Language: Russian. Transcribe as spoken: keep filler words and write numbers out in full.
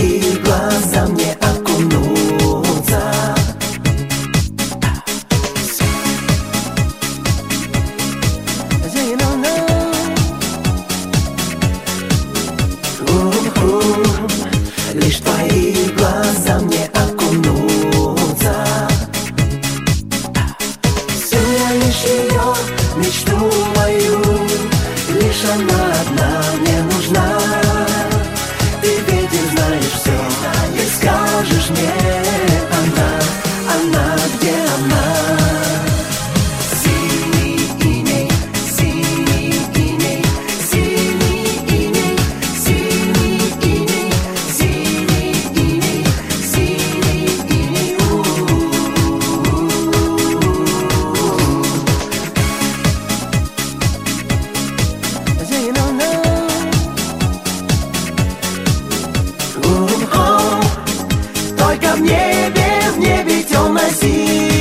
твои глаза мне окунуться. Лишь твои глаза мне окунуться. Всю я лишь ее мечту мою, лишь она одна мне нужна. Ты ведь и знаешь все, и скажешь мне, она, она, где она? Синий иней, синий иней, синий иней, синий иней, синий иней, синий иней. Только в небе, в небе темно-синий.